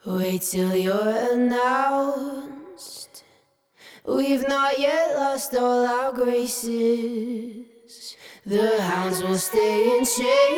Wait till you're announced. We've not yet lost all our graces. The hounds will stay in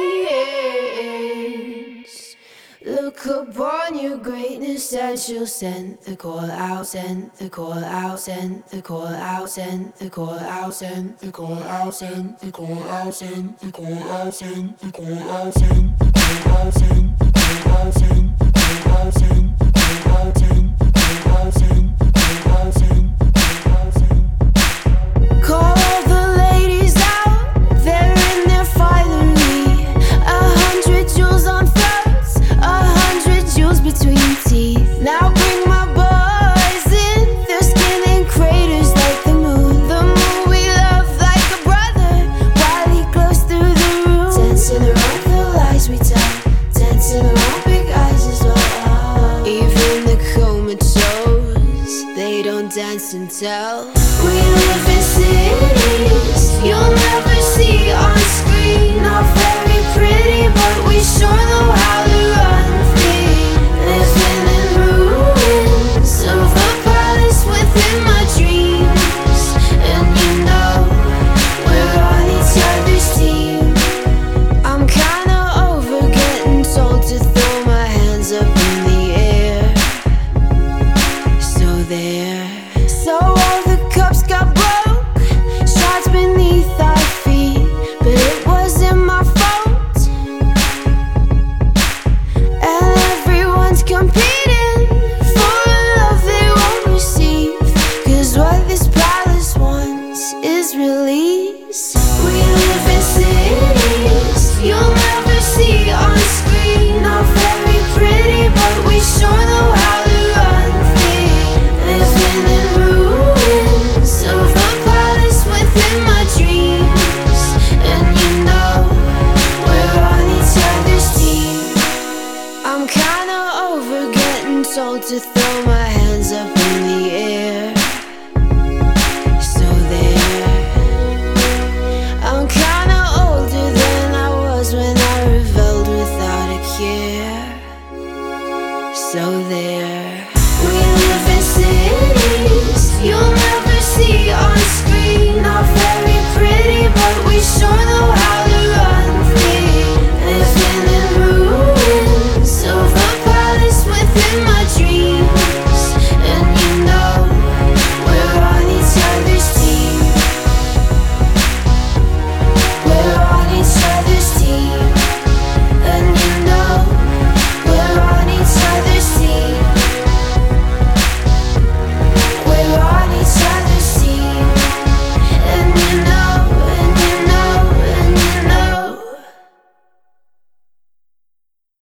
chains. Look upon your greatness and she'll send the call out, send the call out, send the call out, send the call out, send the call out, send the call out, send the call out, send the call out, send the call out, send the call out, send the call out, send the call out, send the call out, send the call out, send the call out, send. Call the ladies out, they're in their finery. 100 jewels on throats, 100 jewels between teeth. Now bring my boys in, their skin in craters like the moon. The moon we love like a brother, while he glows through the room. Dancing around the lies we tell, dancing around big eyes as well. Even the comatose, they don't dance and tell. We live in cities you'll never see on screen. Not very pretty, but we sure know how to run free. Living in ruins of a palace within my dreams. And you know, we're on each other's team. I'm kinda over getting told to throw my hands up in the air. So there. So all the cups got broke, shards beneath our feet, but it wasn't my fault. And everyone's competing for a love they won't receive, 'cause what this palace wants is release. We live in cities you'll never see on screen. Not very pretty, but we sure know how to run free. Living in ruins of a palace within my dreams. And you know, we're on each other's team. I'm kinda over getting told to throw my hands up in the air. So there. I'm kinda older than I was when I rebelled without a care. So there. We live in cities you'll never see on screen. Not very pretty, but we sure know how to run free. Living in ruins of a palace within my